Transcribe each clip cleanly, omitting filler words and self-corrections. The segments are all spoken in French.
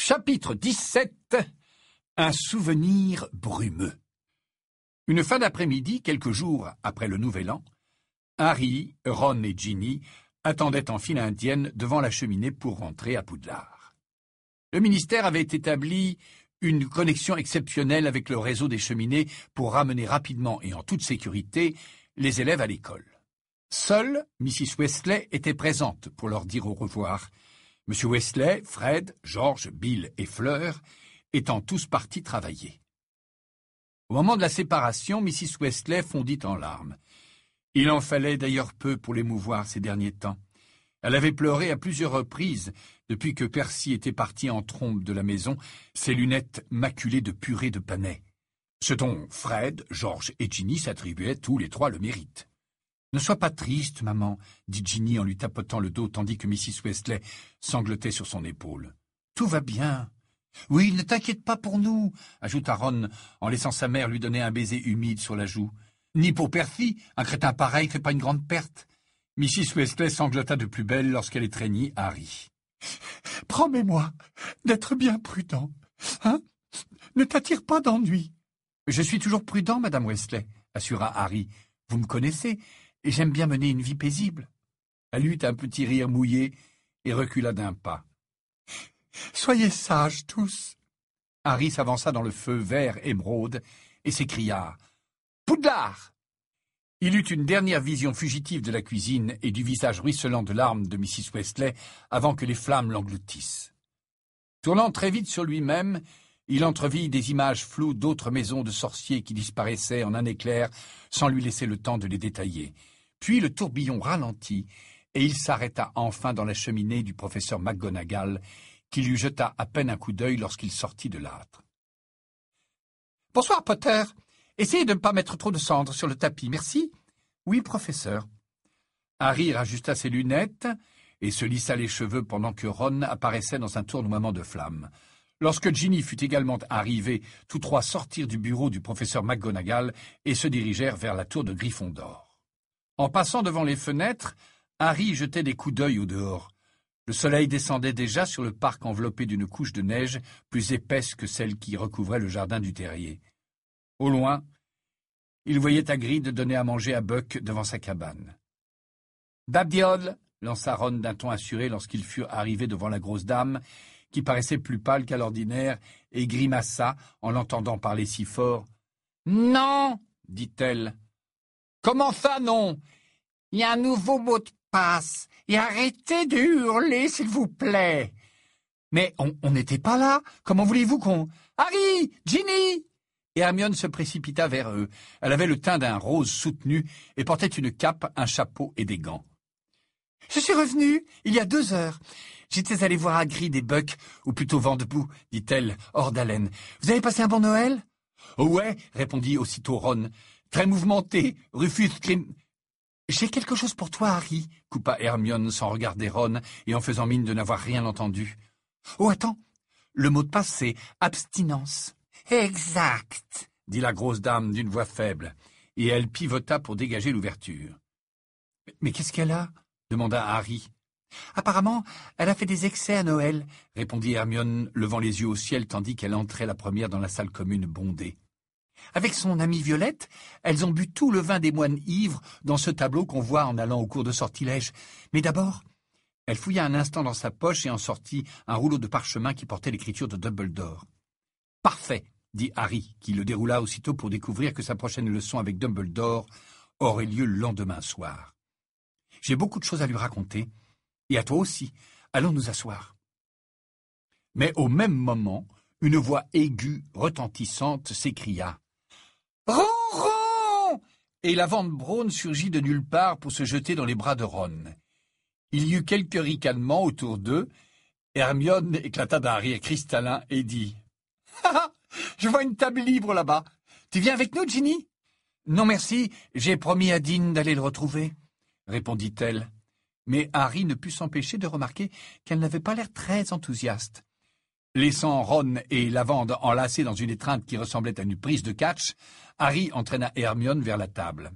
Chapitre 17. Un souvenir brumeux. Une fin d'après-midi, quelques jours après le Nouvel An, Harry, Ron et Ginny attendaient en file indienne devant la cheminée pour rentrer à Poudlard. Le ministère avait établi une connexion exceptionnelle avec le réseau des cheminées pour ramener rapidement et en toute sécurité les élèves à l'école. Seule Mrs. Wesley était présente pour leur dire au revoir. M. Wesley, Fred, George, Bill et Fleur étant tous partis travailler. Au moment de la séparation, Mrs. Wesley fondit en larmes. Il en fallait d'ailleurs peu pour l'émouvoir ces derniers temps. Elle avait pleuré à plusieurs reprises depuis que Percy était parti en trombe de la maison, ses lunettes maculées de purée de panais, ce dont Fred, George et Ginny s'attribuaient tous les trois le mérite. « Ne sois pas triste, maman, » dit Ginny en lui tapotant le dos tandis que Mrs. Wesley sanglotait sur son épaule. « Tout va bien. »« Oui, ne t'inquiète pas pour nous, » ajouta Ron en laissant sa mère lui donner un baiser humide sur la joue. « Ni pour Percy, un crétin pareil fait pas une grande perte. » Mrs. Wesley sanglota de plus belle lorsqu'elle étreignit Harry. « Promets-moi d'être bien prudent, hein? Ne t'attire pas d'ennui. »« Je suis toujours prudent, Madame Wesley, » assura Harry. « Vous me connaissez, et j'aime bien mener une vie paisible. » Elle eut un petit rire mouillé et recula d'un pas. « Soyez sages tous. » Harry s'avança dans le feu vert émeraude et s'écria « Poudlard !» Il eut une dernière vision fugitive de la cuisine et du visage ruisselant de larmes de Mrs. Wesley avant que les flammes l'engloutissent. Tournant très vite sur lui-même, il entrevit des images floues d'autres maisons de sorciers qui disparaissaient en un éclair sans lui laisser le temps de les détailler. Puis le tourbillon ralentit et il s'arrêta enfin dans la cheminée du professeur McGonagall, qui lui jeta à peine un coup d'œil lorsqu'il sortit de l'âtre. « Bonsoir, Potter. Essayez de ne pas mettre trop de cendres sur le tapis, merci. »« Oui, professeur. » Harry rajusta ses lunettes et se lissa les cheveux pendant que Ron apparaissait dans un tournoiement de flammes. Lorsque Ginny fut également arrivée, tous trois sortirent du bureau du professeur McGonagall et se dirigèrent vers la tour de Gryffondor. En passant devant les fenêtres, Harry jetait des coups d'œil au dehors. Le soleil descendait déjà sur le parc enveloppé d'une couche de neige plus épaisse que celle qui recouvrait le jardin du terrier. Au loin, il voyait Hagrid donner à manger à Buck devant sa cabane. « Babdiole !» lança Ron d'un ton assuré lorsqu'ils furent arrivés devant la grosse dame, qui paraissait plus pâle qu'à l'ordinaire, et grimaça en l'entendant parler si fort. « Non !» dit-elle. « Comment ça, non ? Il y a un nouveau mot de passe, et arrêtez de hurler, s'il vous plaît. »« Mais on n'était pas là. Comment voulez-vous qu'on... »« Harry ! Ginny !» Et Hermione se précipita vers eux. Elle avait le teint d'un rose soutenu et portait une cape, un chapeau et des gants. « Je suis revenue il y a 2 heures. J'étais allée voir Hagrid et Buck, ou plutôt vent debout, dit-elle, hors d'haleine. Vous avez passé un bon Noël ? »« Oh ouais, répondit aussitôt Ron. Très mouvementé, Rufus Grim... »« J'ai quelque chose pour toi, Harry, coupa Hermione sans regarder Ron et en faisant mine de n'avoir rien entendu. Oh, attends, le mot de passe, c'est abstinence. Exact, dit la grosse dame d'une voix faible, et elle pivota pour dégager l'ouverture. Mais qu'est-ce qu'elle a ? Demanda Harry. Apparemment, elle a fait des excès à Noël, répondit Hermione, levant les yeux au ciel tandis qu'elle entrait la première dans la salle commune bondée. Avec son amie Violette, elles ont bu tout le vin des moines ivres dans ce tableau qu'on voit en allant au cours de sortilège. Mais d'abord, elle fouilla un instant dans sa poche et en sortit un rouleau de parchemin qui portait l'écriture de Dumbledore. « Parfait !» dit Harry, qui le déroula aussitôt pour découvrir que sa prochaine leçon avec Dumbledore aurait lieu le lendemain soir. « J'ai beaucoup de choses à lui raconter, et à toi aussi. Allons nous asseoir. » Mais au même moment, une voix aiguë, retentissante, s'écria. « Ron !» Et la Vente Braun surgit de nulle part pour se jeter dans les bras de Ron. Il y eut quelques ricanements autour d'eux. Hermione éclata d'un rire cristallin et dit « Ah, je vois une table libre là-bas. Tu viens avec nous, Ginny ?»« Non, merci, j'ai promis à Dean d'aller le retrouver, » répondit-elle. Mais Harry ne put s'empêcher de remarquer qu'elle n'avait pas l'air très enthousiaste. Laissant Ron et Lavande enlacés dans une étreinte qui ressemblait à une prise de catch, Harry entraîna Hermione vers la table.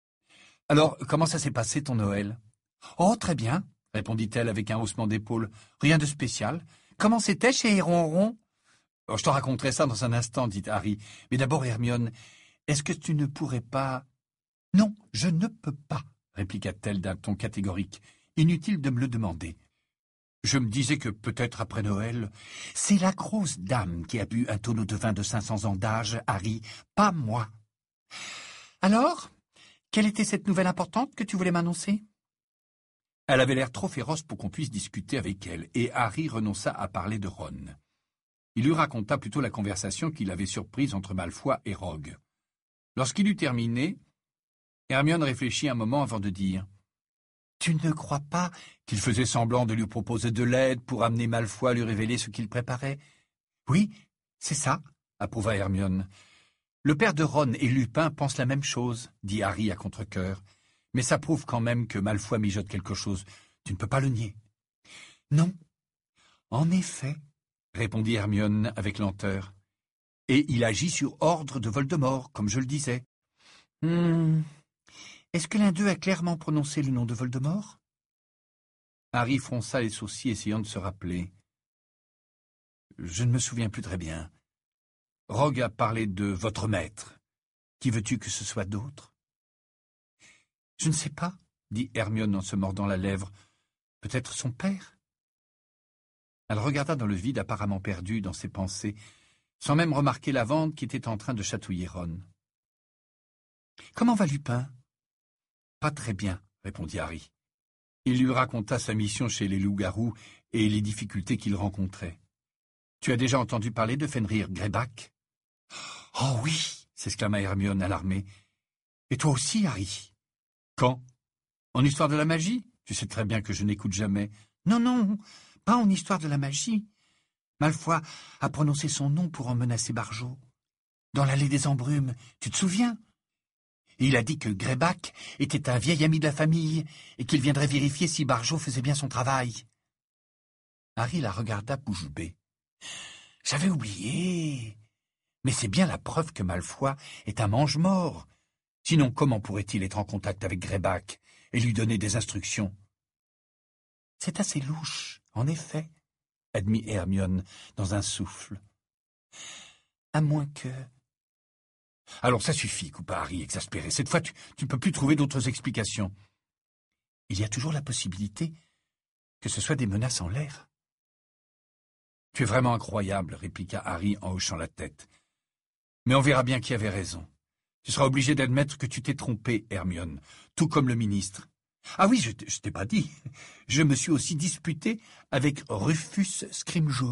« Alors, comment ça s'est passé ton Noël ?»« Oh, très bien, » répondit-elle avec un haussement d'épaule. « Rien de spécial. Comment c'était chez Ronron? Oh, je te raconterai ça dans un instant, dit Harry. Mais d'abord, Hermione, est-ce que tu ne pourrais pas... Non, je ne peux pas, répliqua-t-elle d'un ton catégorique. Inutile de me le demander. Je me disais que peut-être après Noël... C'est la grosse dame qui a bu un tonneau de vin de 500 ans d'âge, Harry, pas moi. Alors, quelle était cette nouvelle importante que tu voulais m'annoncer? Elle avait l'air trop féroce pour qu'on puisse discuter avec elle, et Harry renonça à parler de Ron. Il lui raconta plutôt la conversation qu'il avait surprise entre Malfoy et Rogue. Lorsqu'il eut terminé, Hermione réfléchit un moment avant de dire « Tu ne crois pas qu'il faisait semblant de lui proposer de l'aide pour amener Malfoy à lui révéler ce qu'il préparait ?»« Oui, c'est ça, » approuva Hermione. « Le père de Ron et Lupin pensent la même chose, » dit Harry à contre-cœur. « Mais ça prouve quand même que Malfoy mijote quelque chose. Tu ne peux pas le nier. »« Non, en effet, » répondit Hermione avec lenteur. « Et il agit sur ordre de Voldemort, comme je le disais. » Est-ce que l'un d'eux a clairement prononcé le nom de Voldemort? Harry fronça les sourcils, essayant de se rappeler. Je ne me souviens plus très bien. Rogue a parlé de votre maître. Qui veux-tu que ce soit d'autre? Je ne sais pas, dit Hermione en se mordant la lèvre. Peut-être son père? Elle regarda dans le vide apparemment perdu dans ses pensées, sans même remarquer la vente qui était en train de chatouiller Ron. Comment va Lupin? Pas très bien, répondit Harry. Il lui raconta sa mission chez les loups-garous et les difficultés qu'il rencontrait. Tu as déjà entendu parler de Fenrir Greyback? Oh oui, s'exclama Hermione alarmée. Et toi aussi, Harry? Quand? En histoire de la magie? Tu sais très bien que je n'écoute jamais. Non, non, pas en histoire de la magie. Malfoy a prononcé son nom pour en menacer Barjo. Dans l'allée des embrumes, tu te souviens? Il a dit que Greyback était un vieil ami de la famille et qu'il viendrait vérifier si Barjo faisait bien son travail. Harry la regarda bouche bée. « J'avais oublié. Mais c'est bien la preuve que Malfoy est un mange-mort. Sinon, comment pourrait-il être en contact avec Greyback et lui donner des instructions ?»« C'est assez louche, en effet, » admit Hermione dans un souffle. « À moins que... » « Alors ça suffit, coupa Harry, exaspéré. Cette fois, tu ne peux plus trouver d'autres explications. »« Il y a toujours la possibilité que ce soit des menaces en l'air. »« Tu es vraiment incroyable, » répliqua Harry en hochant la tête. « Mais on verra bien qui avait raison. Tu seras obligé d'admettre que tu t'es trompé, Hermione, tout comme le ministre. Ah oui, je t'ai pas dit. Je me suis aussi disputé avec Rufus Scrimgeour. »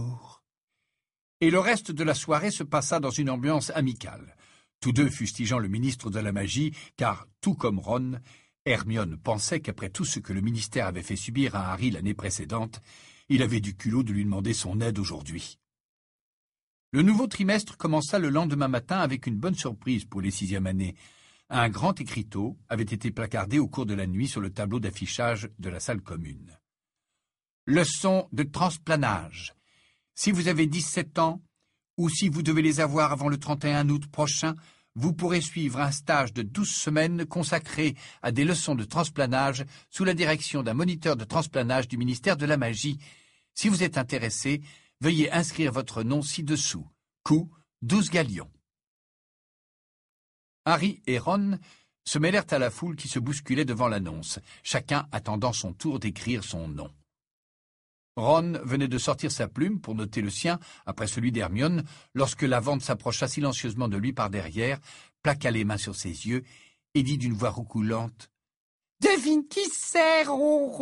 Et le reste de la soirée se passa dans une ambiance amicale. Tous deux fustigeant le ministre de la Magie, car, tout comme Ron, Hermione pensait qu'après tout ce que le ministère avait fait subir à Harry l'année précédente, il avait du culot de lui demander son aide aujourd'hui. Le nouveau trimestre commença le lendemain matin avec une bonne surprise pour les 6e années. Un grand écriteau avait été placardé au cours de la nuit sur le tableau d'affichage de la salle commune. Leçon de transplanage. Si vous avez 17 ans, ou si vous devez les avoir avant le 31 août prochain, vous pourrez suivre un stage de 12 semaines consacré à des leçons de transplanage sous la direction d'un moniteur de transplanage du ministère de la Magie. Si vous êtes intéressé, veuillez inscrire votre nom ci-dessous. Coût 12 galions. Harry et Ron se mêlèrent à la foule qui se bousculait devant l'annonce, chacun attendant son tour d'écrire son nom. Ron venait de sortir sa plume pour noter le sien après celui d'Hermione lorsque la vente s'approcha silencieusement de lui par derrière, plaqua les mains sur ses yeux et dit d'une voix roucoulante « Devine qui c'est, Ronron ?»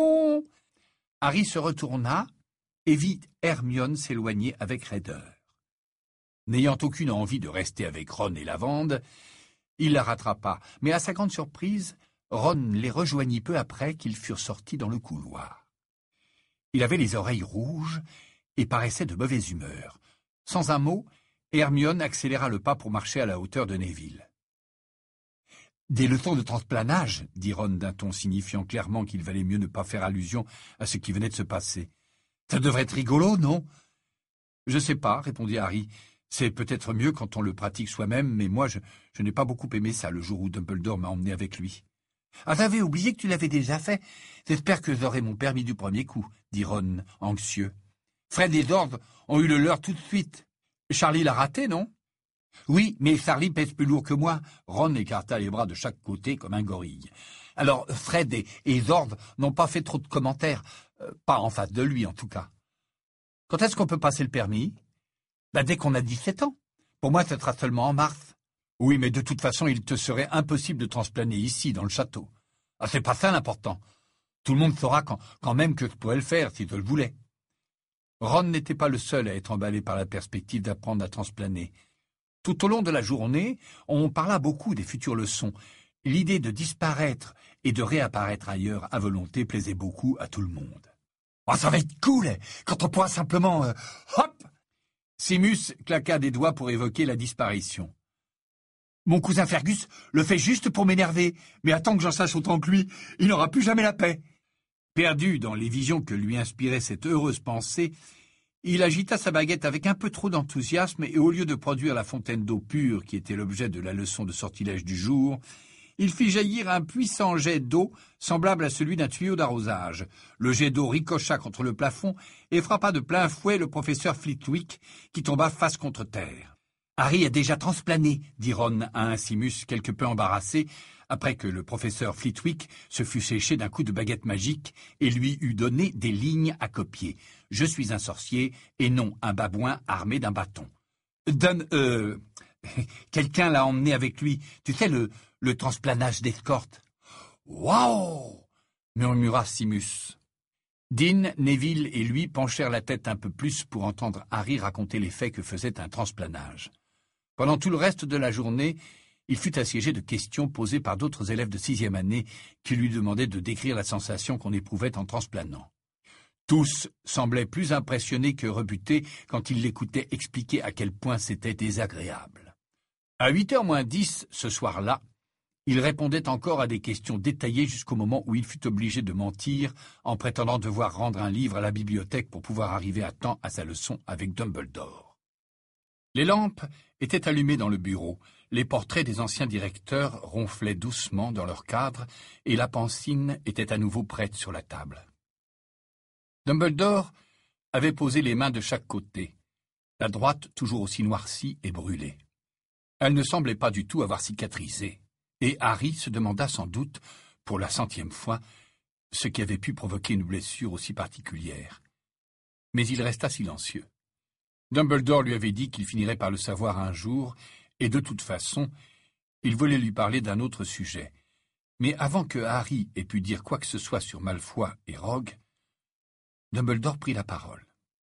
Harry se retourna et vit Hermione s'éloigner avec raideur. N'ayant aucune envie de rester avec Ron et Lavande, il la rattrapa, mais à sa grande surprise, Ron les rejoignit peu après qu'ils furent sortis dans le couloir. Il avait les oreilles rouges et paraissait de mauvaise humeur. Sans un mot, Hermione accéléra le pas pour marcher à la hauteur de Neville. « Des leçons de transplanage, » dit Ron d'un ton signifiant clairement qu'il valait mieux ne pas faire allusion à ce qui venait de se passer. « Ça devrait être rigolo, non ?»« Je sais pas, » répondit Harry. « C'est peut-être mieux quand on le pratique soi-même, mais moi, je n'ai pas beaucoup aimé ça le jour où Dumbledore m'a emmené avec lui. » « Ah, j'avais oublié que tu l'avais déjà fait. J'espère que j'aurai mon permis du premier coup, » dit Ron, anxieux. Fred et George ont eu le leur tout de suite. Charlie l'a raté, non? Oui, mais Charlie pèse plus lourd que moi. Ron écarta les bras de chaque côté comme un gorille. Alors, Fred et George n'ont pas fait trop de commentaires. Pas en face de lui, en tout cas. Quand est-ce qu'on peut passer le permis? Dès qu'on a 17 ans. Pour moi, ce sera seulement en mars. Oui, mais de toute façon, il te serait impossible de transplaner ici, dans le château. Ah, c'est pas ça l'important. Tout le monde saura quand même que je pourrais le faire, si je le voulais. Ron n'était pas le seul à être emballé par la perspective d'apprendre à transplaner. Tout au long de la journée, on parla beaucoup des futures leçons. L'idée de disparaître et de réapparaître ailleurs à volonté plaisait beaucoup à tout le monde. Oh, ça va être cool, quand on pourra simplement... hop! Seamus claqua des doigts pour évoquer la disparition. Mon cousin Fergus le fait juste pour m'énerver, mais attends que j'en sache autant que lui, il n'aura plus jamais la paix. Perdu dans les visions que lui inspirait cette heureuse pensée, il agita sa baguette avec un peu trop d'enthousiasme et au lieu de produire la fontaine d'eau pure qui était l'objet de la leçon de sortilège du jour, il fit jaillir un puissant jet d'eau semblable à celui d'un tuyau d'arrosage. Le jet d'eau ricocha contre le plafond et frappa de plein fouet le professeur Flitwick qui tomba face contre terre. « Harry a déjà transplané », dit Ron à un Seamus quelque peu embarrassé, après que le professeur Flitwick se fût séché d'un coup de baguette magique et lui eût donné des lignes à copier. « Je suis un sorcier et non un babouin armé d'un bâton. »« Quelqu'un l'a emmené avec lui. Tu sais, le transplanage d'escorte. »« Waouh !» murmura Seamus. Dean, Neville et lui penchèrent la tête un peu plus pour entendre Harry raconter les faits que faisait un transplanage. Pendant tout le reste de la journée, il fut assiégé de questions posées par d'autres élèves de 6e année qui lui demandaient de décrire la sensation qu'on éprouvait en transplanant. Tous semblaient plus impressionnés que rebutés quand ils l'écoutaient expliquer à quel point c'était désagréable. À 8h moins 10, ce soir-là, il répondait encore à des questions détaillées jusqu'au moment où il fut obligé de mentir en prétendant devoir rendre un livre à la bibliothèque pour pouvoir arriver à temps à sa leçon avec Dumbledore. Les lampes étaient allumées dans le bureau, les portraits des anciens directeurs ronflaient doucement dans leur cadre et la pancine était à nouveau prête sur la table. Dumbledore avait posé les mains de chaque côté, la droite toujours aussi noircie et brûlée. Elle ne semblait pas du tout avoir cicatrisé, et Harry se demanda sans doute, pour la 100e fois, ce qui avait pu provoquer une blessure aussi particulière. Mais il resta silencieux. Dumbledore lui avait dit qu'il finirait par le savoir un jour, et de toute façon, il voulait lui parler d'un autre sujet. Mais avant que Harry ait pu dire quoi que ce soit sur Malfoy et Rogue, Dumbledore prit la parole.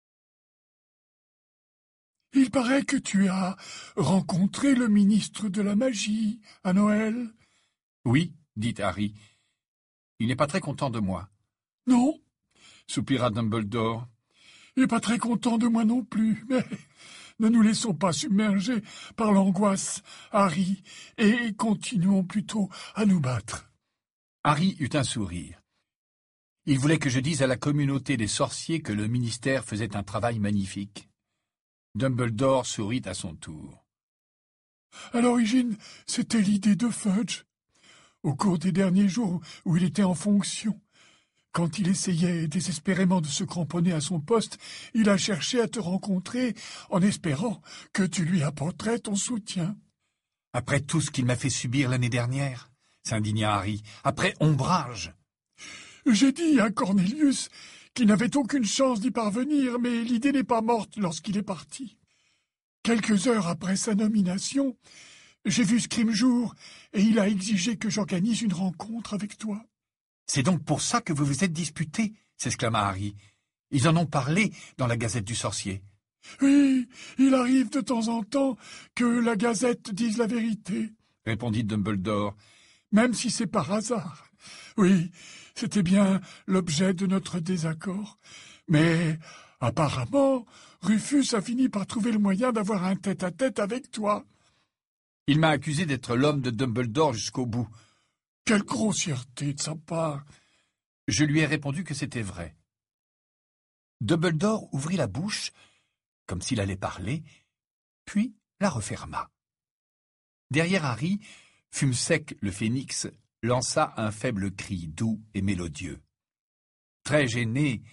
« Il paraît que tu as rencontré le ministre de la Magie à Noël. »« Oui, dit Harry. Il n'est pas très content de moi. »« Non, soupira Dumbledore. Il n'est pas très content de moi non plus, mais ne nous laissons pas submerger par l'angoisse, Harry, et continuons plutôt à nous battre. » Harry eut un sourire. Il voulait que je dise à la communauté des sorciers que le ministère faisait un travail magnifique. Dumbledore sourit à son tour. « À l'origine, c'était l'idée de Fudge. Au cours des derniers jours où il était en fonction, quand il essayait désespérément de se cramponner à son poste, il a cherché à te rencontrer en espérant que tu lui apporterais ton soutien. »« Après tout ce qu'il m'a fait subir l'année dernière, s'indigna Harry, après Ombrage. »« J'ai dit à Cornelius qu'il n'avait aucune chance d'y parvenir, mais l'idée n'est pas morte lorsqu'il est parti. Quelques heures après sa nomination, j'ai vu Scrimgeour et il a exigé que j'organise une rencontre avec toi. »« C'est donc pour ça que vous vous êtes disputés, s'exclama Harry. Ils en ont parlé dans la Gazette du Sorcier. »« Oui, il arrive de temps en temps que la Gazette dise la vérité, » répondit Dumbledore. « Même si c'est par hasard. Oui, c'était bien l'objet de notre désaccord. Mais apparemment, Rufus a fini par trouver le moyen d'avoir un tête-à-tête avec toi. »« Il m'a accusé d'être l'homme de Dumbledore jusqu'au bout. »« Quelle grossièreté de sa part !» Je lui ai répondu que c'était vrai. Dumbledore ouvrit la bouche, comme s'il allait parler, puis la referma. Derrière Harry, Fumsec le phénix lança un faible cri doux et mélodieux. Très gêné,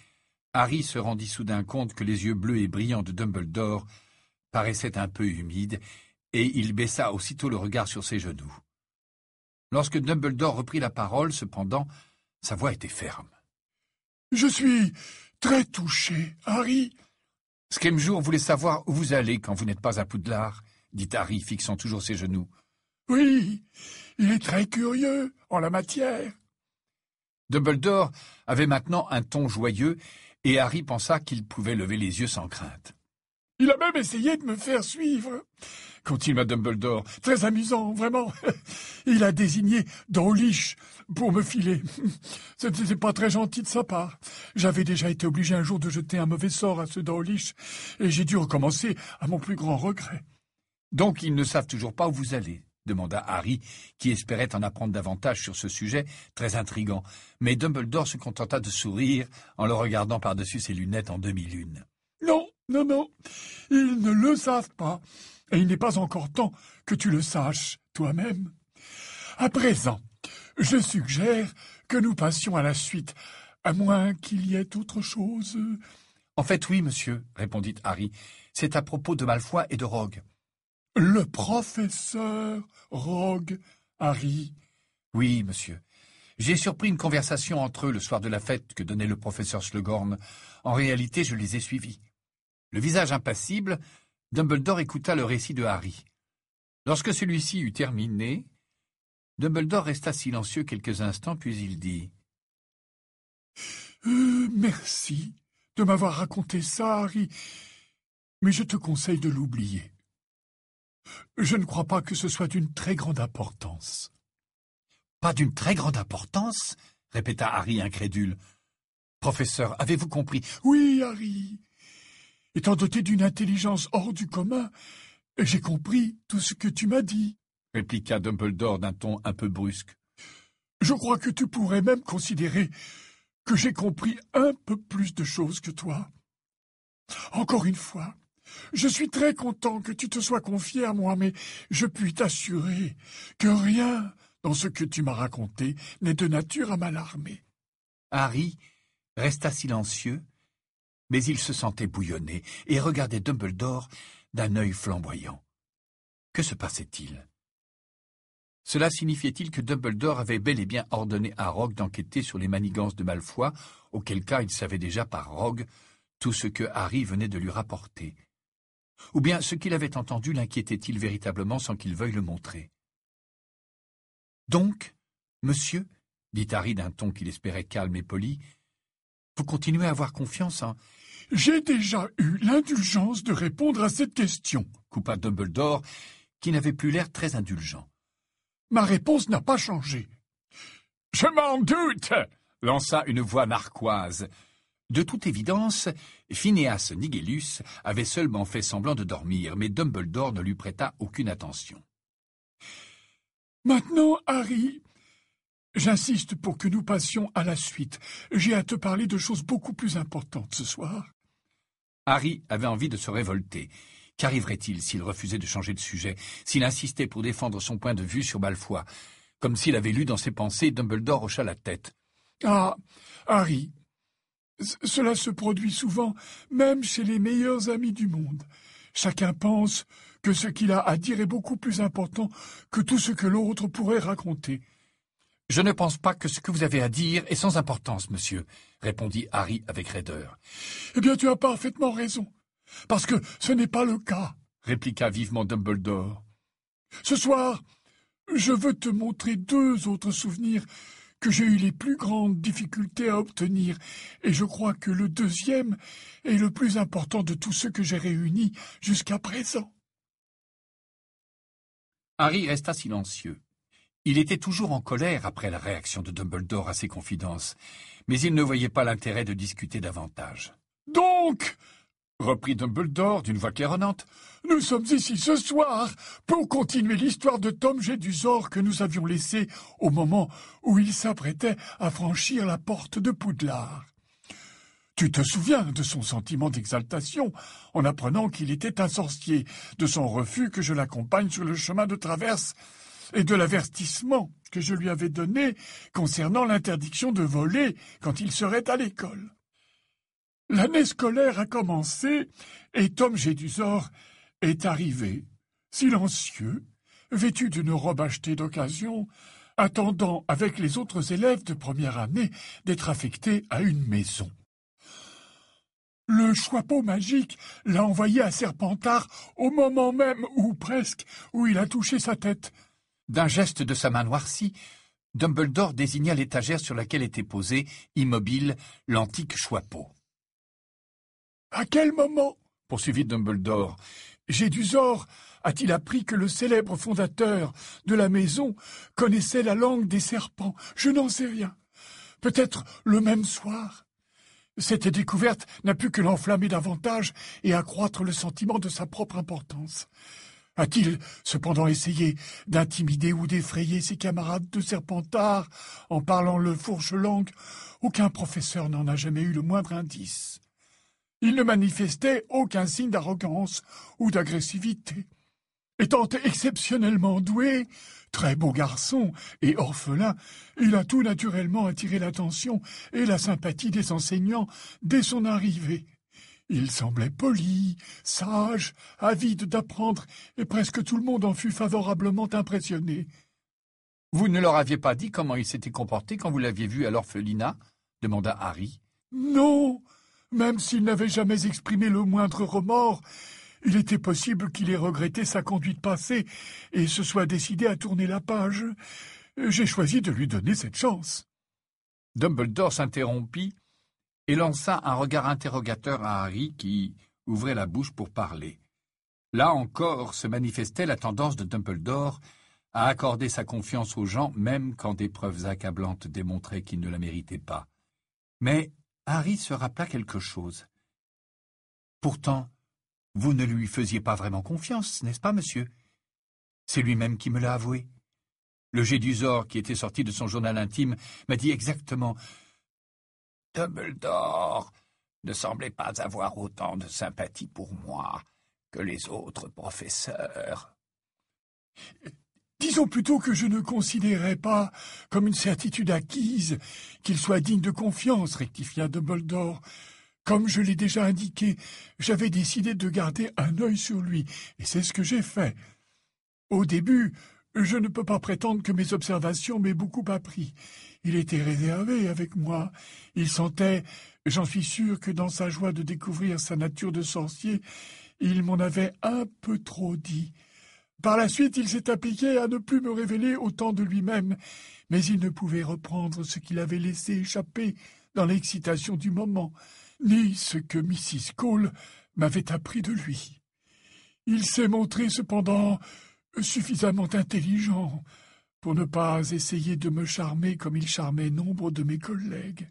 Harry se rendit soudain compte que les yeux bleus et brillants de Dumbledore paraissaient un peu humides, et il baissa aussitôt le regard sur ses genoux. Lorsque Dumbledore reprit la parole, cependant, sa voix était ferme. « Je suis très touché, Harry. » « Scrimgeour voulait savoir où vous allez quand vous n'êtes pas à Poudlard, » dit Harry, fixant toujours ses genoux. « Oui, il est très curieux en la matière. » Dumbledore avait maintenant un ton joyeux, et Harry pensa qu'il pouvait lever les yeux sans crainte. « Il a même essayé de me faire suivre, » continua Dumbledore. « Très amusant, vraiment. Il a désigné Dawlish pour me filer. Ce n'était pas très gentil de sa part. J'avais déjà été obligé un jour de jeter un mauvais sort à ce Dawlish, et j'ai dû recommencer à mon plus grand regret. »« Donc ils ne savent toujours pas où vous allez ?» demanda Harry, qui espérait en apprendre davantage sur ce sujet très intrigant. Mais Dumbledore se contenta de sourire en le regardant par-dessus ses lunettes en demi-lune. « Non, non, non, ils ne le savent pas, et il n'est pas encore temps que tu le saches toi-même. À présent, je suggère que nous passions à la suite, à moins qu'il y ait autre chose. »« En fait, oui, monsieur, » répondit Harry. « C'est à propos de Malfoy et de Rogue. »« Le professeur Rogue, Harry. »« Oui, monsieur. J'ai surpris une conversation entre eux le soir de la fête que donnait le professeur Slughorn. En réalité, je les ai suivis. » Le visage impassible, Dumbledore écouta le récit de Harry. Lorsque celui-ci eut terminé, Dumbledore resta silencieux quelques instants, puis il dit « Merci de m'avoir raconté ça, Harry, mais je te conseille de l'oublier. Je ne crois pas que ce soit d'une très grande importance. »« Pas d'une très grande importance ?» répéta Harry incrédule. « Professeur, avez-vous compris ?»« Oui, Harry. Étant doté d'une intelligence hors du commun, j'ai compris tout ce que tu m'as dit, » répliqua Dumbledore d'un ton un peu brusque. « Je crois que tu pourrais même considérer que j'ai compris un peu plus de choses que toi. Encore une fois, je suis très content que tu te sois confié à moi, mais je puis t'assurer que rien dans ce que tu m'as raconté n'est de nature à m'alarmer. » Harry resta silencieux, mais il se sentait bouillonner et regardait Dumbledore d'un œil flamboyant. Que se passait-il? Cela signifiait-il que Dumbledore avait bel et bien ordonné à Rogue d'enquêter sur les manigances de Malfoy, auquel cas il savait déjà par Rogue tout ce que Harry venait de lui rapporter? Ou bien ce qu'il avait entendu l'inquiétait-il véritablement sans qu'il veuille le montrer? « Donc, monsieur, » dit Harry d'un ton qu'il espérait calme et poli, « vous continuez à avoir confiance en... » « J'ai déjà eu l'indulgence de répondre à cette question, » coupa Dumbledore, qui n'avait plus l'air très indulgent. « Ma réponse n'a pas changé. »« Je m'en doute !» lança une voix narquoise. De toute évidence, Phineas Nigellus avait seulement fait semblant de dormir, mais Dumbledore ne lui prêta aucune attention. « Maintenant, Harry, j'insiste pour que nous passions à la suite. J'ai à te parler de choses beaucoup plus importantes ce soir. » Harry avait envie de se révolter. Qu'arriverait-il s'il refusait de changer de sujet, s'il insistait pour défendre son point de vue sur Malfoy? Comme s'il avait lu dans ses pensées, Dumbledore hocha la tête. « Ah, Harry, cela se produit souvent, même chez les meilleurs amis du monde. Chacun pense que ce qu'il a à dire est beaucoup plus important que tout ce que l'autre pourrait raconter. »« Je ne pense pas que ce que vous avez à dire est sans importance, monsieur, » répondit Harry avec raideur. « Eh bien, tu as parfaitement raison, parce que ce n'est pas le cas, » répliqua vivement Dumbledore. « Ce soir, je veux te montrer 2 autres souvenirs que j'ai eu les plus grandes difficultés à obtenir, et je crois que le 2e est le plus important de tous ceux que j'ai réunis jusqu'à présent. » Harry resta silencieux. Il était toujours en colère après la réaction de Dumbledore à ses confidences, mais il ne voyait pas l'intérêt de discuter davantage. « Donc, » reprit Dumbledore d'une voix claironnante, « nous sommes ici ce soir pour continuer l'histoire de Tom Jedusor que nous avions laissée au moment où il s'apprêtait à franchir la porte de Poudlard. Tu te souviens de son sentiment d'exaltation en apprenant qu'il était un sorcier, de son refus que je l'accompagne sur le chemin de traverse et de l'avertissement que je lui avais donné concernant l'interdiction de voler quand il serait à l'école. » L'année scolaire a commencé et Tom Jedusor est arrivé, silencieux, vêtu d'une robe achetée d'occasion, attendant avec les autres élèves de première année d'être affecté à une maison. Le Choixpeau magique l'a envoyé à Serpentard au moment même, ou presque, où il a touché sa tête. D'un geste de sa main noircie, Dumbledore désigna l'étagère sur laquelle était posé, immobile, l'antique Choixpeau. « À quel moment, poursuivit Dumbledore, Jedusor a-t-il appris que le célèbre fondateur de la maison connaissait la langue des serpents? Je n'en sais rien. Peut-être le même soir. Cette découverte n'a pu que l'enflammer davantage et accroître le sentiment de sa propre importance. A-t-il cependant essayé d'intimider ou d'effrayer ses camarades de Serpentard en parlant le fourche-langue? Aucun professeur n'en a jamais eu le moindre indice. Il ne manifestait aucun signe d'arrogance ou d'agressivité. Étant exceptionnellement doué, très beau garçon et orphelin, il a tout naturellement attiré l'attention et la sympathie des enseignants dès son arrivée. Il semblait poli, sage, avide d'apprendre, et presque tout le monde en fut favorablement impressionné. « Vous ne leur aviez pas dit comment il s'était comporté quand vous l'aviez vu à l'orphelinat » demanda Harry. « Non, même s'il n'avait jamais exprimé le moindre remords, il était possible qu'il ait regretté sa conduite passée et se soit décidé à tourner la page. J'ai choisi de lui donner cette chance. » Dumbledore s'interrompit et lança un regard interrogateur à Harry qui ouvrait la bouche pour parler. Là encore se manifestait la tendance de Dumbledore à accorder sa confiance aux gens, même quand des preuves accablantes démontraient qu'ils ne la méritaient pas. Mais Harry se rappela quelque chose. « Pourtant, vous ne lui faisiez pas vraiment confiance, n'est-ce pas, monsieur? C'est lui-même qui me l'a avoué. Le Jedusor, qui était sorti de son journal intime, m'a dit exactement « Dumbledore ne semblait pas avoir autant de sympathie pour moi que les autres professeurs. » Disons plutôt que je ne considérais pas comme une certitude acquise qu'il soit digne de confiance, rectifia Dumbledore. Comme je l'ai déjà indiqué, j'avais décidé de garder un œil sur lui, et c'est ce que j'ai fait. Au début, je ne peux pas prétendre que mes observations m'aient beaucoup appris. Il était réservé avec moi. Il sentait, j'en suis sûr, que dans sa joie de découvrir sa nature de sorcier, il m'en avait un peu trop dit. Par la suite, il s'est appliqué à ne plus me révéler autant de lui-même, mais il ne pouvait reprendre ce qu'il avait laissé échapper dans l'excitation du moment, ni ce que Mrs. Cole m'avait appris de lui. Il s'est montré cependant suffisamment intelligent pour ne pas essayer de me charmer comme il charmait nombre de mes collègues.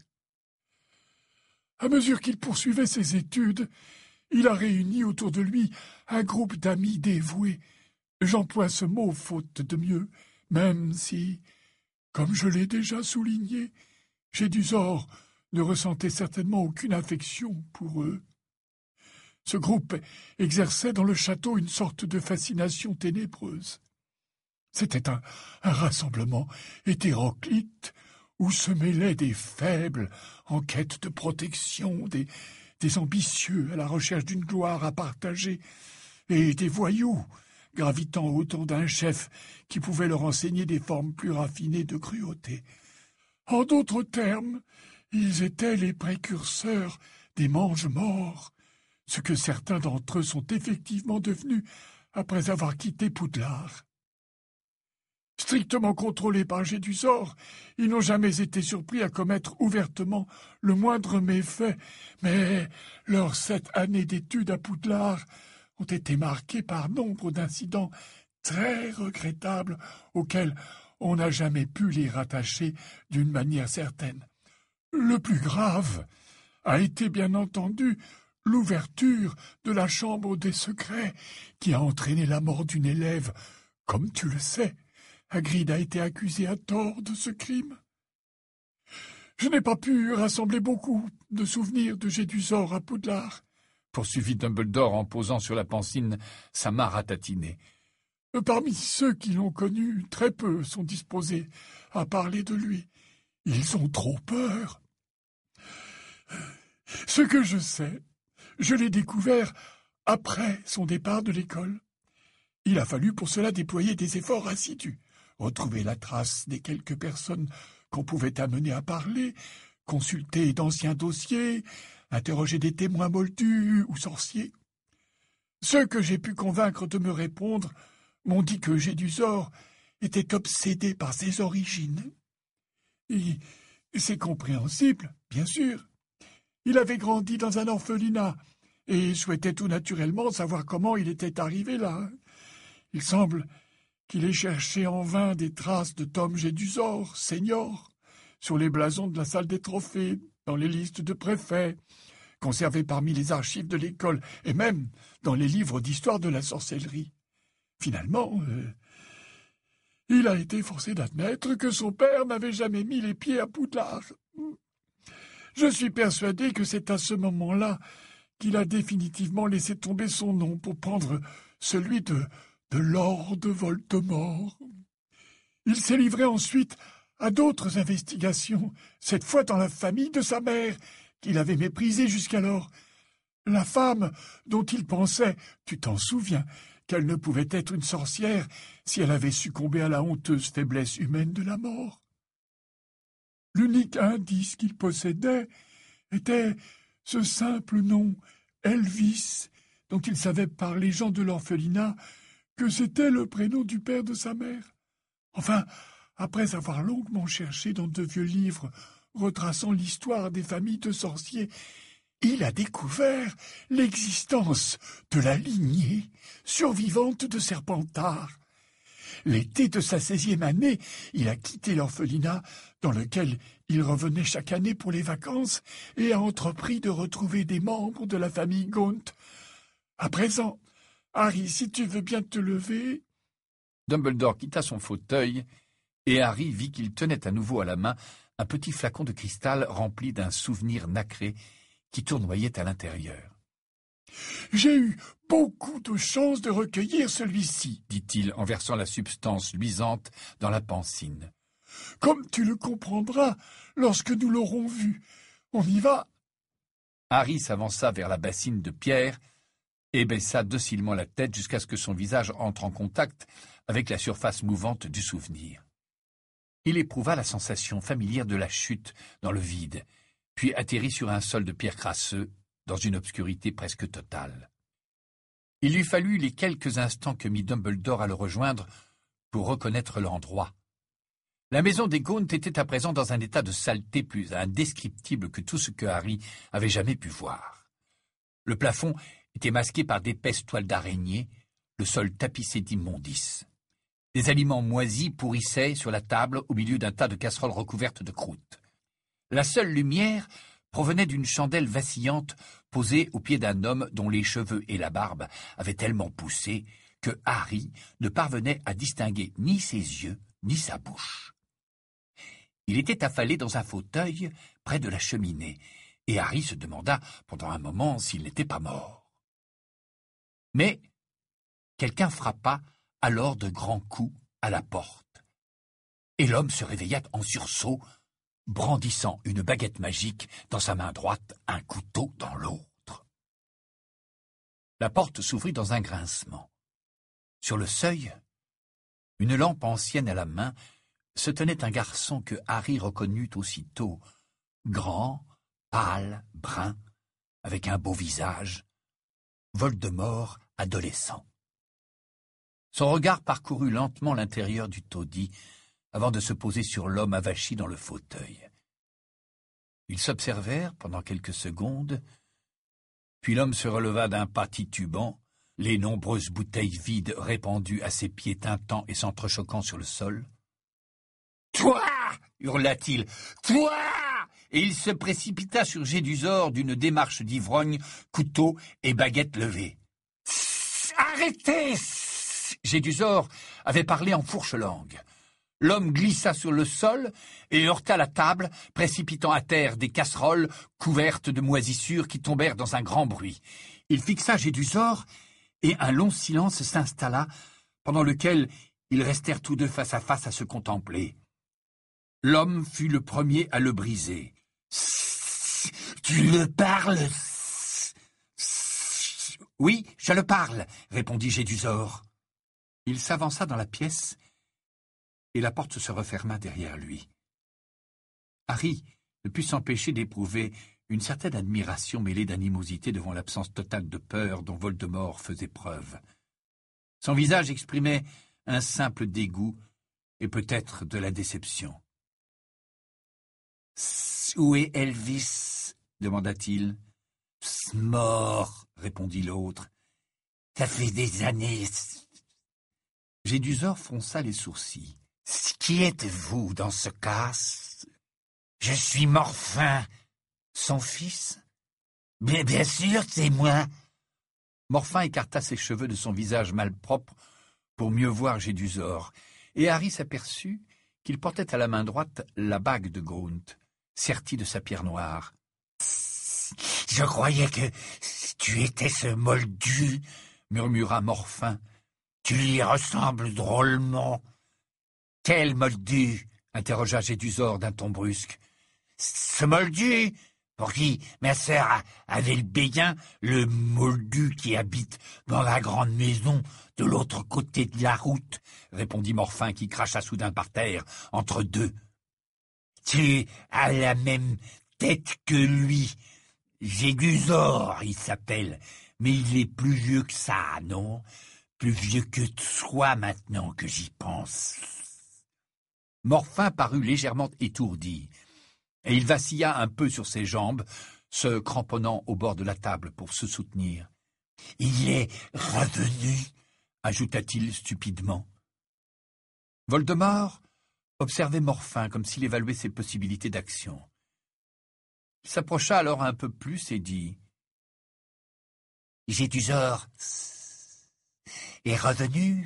À mesure qu'il poursuivait ses études, il a réuni autour de lui un groupe d'amis dévoués. J'emploie ce mot faute de mieux, même si, comme je l'ai déjà souligné, Jedusor ne ressentait certainement aucune affection pour eux. Ce groupe exerçait dans le château une sorte de fascination ténébreuse. C'était un rassemblement hétéroclite où se mêlaient des faibles en quête de protection, des ambitieux à la recherche d'une gloire à partager, et des voyous gravitant autour d'un chef qui pouvait leur enseigner des formes plus raffinées de cruauté. En d'autres termes, ils étaient les précurseurs des mange-morts, ce que certains d'entre eux sont effectivement devenus après avoir quitté Poudlard. Strictement contrôlés par Jedusor, ils n'ont jamais été surpris à commettre ouvertement le moindre méfait, mais leurs 7 années d'études à Poudlard ont été marquées par nombre d'incidents très regrettables auxquels on n'a jamais pu les rattacher d'une manière certaine. Le plus grave a été bien entendu l'ouverture de la chambre des secrets qui a entraîné la mort d'une élève. Comme tu le sais, Hagrid a été accusé à tort de ce crime. Je n'ai pas pu rassembler beaucoup de souvenirs de Jedusor à Poudlard, poursuivit Dumbledore en posant sur la pansine sa main ratatinée. Parmi ceux qui l'ont connu, très peu sont disposés à parler de lui. Ils ont trop peur. Ce que je sais, je l'ai découvert après son départ de l'école. Il a fallu pour cela déployer des efforts assidus, retrouver la trace des quelques personnes qu'on pouvait amener à parler, consulter d'anciens dossiers, interroger des témoins moldus ou sorciers. Ceux que j'ai pu convaincre de me répondre m'ont dit que Gédusor était obsédé par ses origines. Et c'est compréhensible, bien sûr. Il avait grandi dans un orphelinat et souhaitait tout naturellement savoir comment il était arrivé là. Il semble qu'il ait cherché en vain des traces de Tom Gédusor, senior, sur les blasons de la salle des trophées, dans les listes de préfets, conservées parmi les archives de l'école, et même dans les livres d'histoire de la sorcellerie. Finalement, il a été forcé d'admettre que son père n'avait jamais mis les pieds à Poudlard. Je suis persuadé que c'est à ce moment-là qu'il a définitivement laissé tomber son nom pour prendre celui de Lord Voldemort. Il s'est livré ensuite à d'autres investigations, cette fois dans la famille de sa mère, qu'il avait méprisée jusqu'alors. La femme dont il pensait, tu t'en souviens, qu'elle ne pouvait être une sorcière si elle avait succombé à la honteuse faiblesse humaine de la mort. L'unique indice qu'il possédait était ce simple nom, Elvis, dont il savait par les gens de l'orphelinat que c'était le prénom du père de sa mère. Enfin, après avoir longuement cherché dans de vieux livres retraçant l'histoire des familles de sorciers, il a découvert l'existence de la lignée survivante de Serpentard. L'été de sa 16e année, il a quitté l'orphelinat dans lequel il revenait chaque année pour les vacances et a entrepris de retrouver des membres de la famille Gaunt. À présent, Harry, si tu veux bien te lever... Dumbledore quitta son fauteuil, et Harry vit qu'il tenait à nouveau à la main un petit flacon de cristal rempli d'un souvenir nacré qui tournoyait à l'intérieur. « J'ai eu beaucoup de chance de recueillir celui-ci, dit-il en versant la substance luisante dans la pansine. Comme tu le comprendras lorsque nous l'aurons vu. On y va ?» Harry s'avança vers la bassine de pierre et baissa docilement la tête jusqu'à ce que son visage entre en contact avec la surface mouvante du souvenir. Il éprouva la sensation familière de la chute dans le vide, puis atterrit sur un sol de pierre crasseux, dans une obscurité presque totale. Il lui fallut les quelques instants que mit Dumbledore à le rejoindre pour reconnaître l'endroit. La maison des Gaunt était à présent dans un état de saleté plus indescriptible que tout ce que Harry avait jamais pu voir. Le plafond était masqué par d'épaisses toiles d'araignée, le sol tapissé d'immondices. Des aliments moisis pourrissaient sur la table au milieu d'un tas de casseroles recouvertes de croûte. La seule lumière provenait d'une chandelle vacillante posée au pied d'un homme dont les cheveux et la barbe avaient tellement poussé que Harry ne parvenait à distinguer ni ses yeux ni sa bouche. Il était affalé dans un fauteuil près de la cheminée, et Harry se demanda pendant un moment s'il n'était pas mort. Mais quelqu'un frappa alors de grands coups à la porte, et l'homme se réveilla en sursaut, brandissant une baguette magique dans sa main droite, un couteau dans l'autre. La porte s'ouvrit dans un grincement. Sur le seuil, une lampe ancienne à la main, se tenait un garçon que Harry reconnut aussitôt, grand, pâle, brun, avec un beau visage, Voldemort adolescent. Son regard parcourut lentement l'intérieur du taudis avant de se poser sur l'homme avachi dans le fauteuil. Ils s'observèrent pendant quelques secondes, puis l'homme se releva d'un pas titubant, les nombreuses bouteilles vides répandues à ses pieds tintants et s'entrechoquant sur le sol. « Toi !» hurla-t-il. « Toi !» Et il se précipita sur Gédusor d'une démarche d'ivrogne, couteau et baguette levée. « Arrêtez !» Gédusor avait parlé en fourche-langue. L'homme glissa sur le sol et heurta la table, précipitant à terre des casseroles couvertes de moisissures qui tombèrent dans un grand bruit. Il fixa Gédusor et un long silence s'installa, pendant lequel ils restèrent tous deux face à se contempler. L'homme fut le premier à le briser. « Tu le parles? Oui, je le parle, répondit Gédusor. Il s'avança dans la pièce et la porte se referma derrière lui. Harry ne put s'empêcher d'éprouver une certaine admiration mêlée d'animosité devant l'absence totale de peur dont Voldemort faisait preuve. Son visage exprimait un simple dégoût et peut-être de la déception. « Où est Elvis ?» demanda-t-il. « Mort, » répondit l'autre. « Ça fait des années. » Gédusor fronça les sourcils. « Qui êtes-vous dans ce cas? »« Je suis Morphin, son fils. »« Bien sûr, c'est moi. » Morphin écarta ses cheveux de son visage malpropre pour mieux voir Gédusor, et Harry s'aperçut qu'il portait à la main droite la bague de Gaunt, sertie de sa pierre noire. « Je croyais que tu étais ce moldu, » murmura Morphin. « Tu lui ressembles drôlement. »« Quel moldu ?» interrogea Gédusor d'un ton brusque. « Ce moldu pour qui ma sœur avait le béguin, le moldu qui habite dans la grande maison de l'autre côté de la route, » répondit Morphin qui cracha soudain par terre entre deux. « Tu as la même tête que lui. Gédusor, il s'appelle, mais il est plus vieux que ça, non? Plus vieux que toi maintenant que j'y pense. » Morphin parut légèrement étourdi, et il vacilla un peu sur ses jambes, se cramponnant au bord de la table pour se soutenir. « Il est revenu, » ajouta-t-il stupidement. Voldemort observait Morphin comme s'il évaluait ses possibilités d'action. Il s'approcha alors un peu plus et dit « Gédusor est revenu.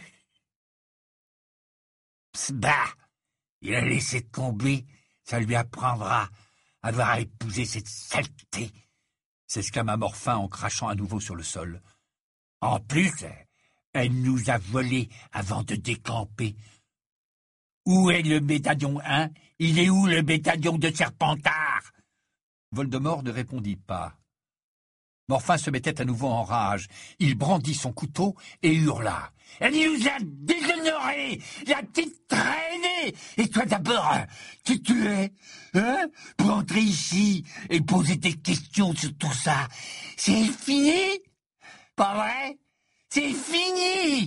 Bah, il a laissé tomber, ça lui apprendra à avoir épousé cette saleté, » s'exclama Morphin en crachant à nouveau sur le sol. « En plus, elle nous a volés avant de décamper. Où est le médaillon, hein? Il est où le médaillon de Serpentard ?» Voldemort ne répondit pas. Morphin se mettait à nouveau en rage. Il brandit son couteau et hurla. « Elle nous a déshonorés, la petite traînée! Et toi d'abord, qui tu es, hein? Pour entrer ici et poser des questions sur tout ça. C'est fini? Pas vrai? C'est fini !»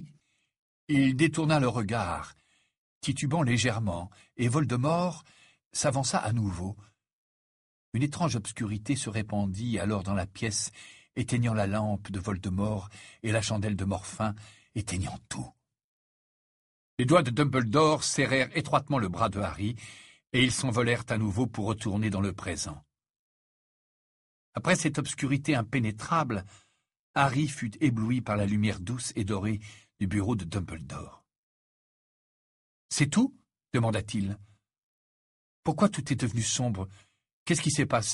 Il détourna le regard, titubant légèrement, et Voldemort s'avança à nouveau. Une étrange obscurité se répandit alors dans la pièce, éteignant la lampe de Voldemort et la chandelle de Morphin, éteignant tout. Les doigts de Dumbledore serrèrent étroitement le bras de Harry, et ils s'envolèrent à nouveau pour retourner dans le présent. Après cette obscurité impénétrable, Harry fut ébloui par la lumière douce et dorée du bureau de Dumbledore. « C'est tout ?» demanda-t-il. « Pourquoi tout est devenu sombre ? Qu'est-ce qui s'est passé ?»